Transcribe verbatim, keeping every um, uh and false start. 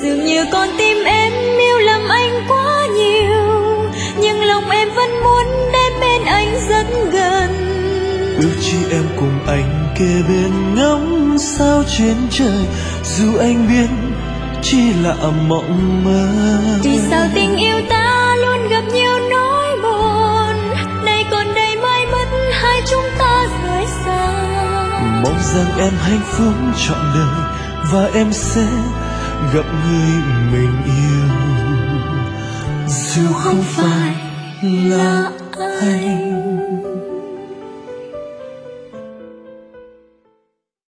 Dường như con tim em yêu lầm anh quá nhiều, nhưng lòng em vẫn muốn đến bên anh rất gần. Ước chi em cùng anh kề bên ngắm sao trên trời, dù anh biết chỉ là mộng mơ. Vì sao tình yêu ta luôn gặp nhiều nỗi buồn, nay còn đây mai mất hai chúng ta rời xa. Mong rằng em hạnh phúc trọn đời và em sẽ gặp người mình yêu, dù không phải là anh.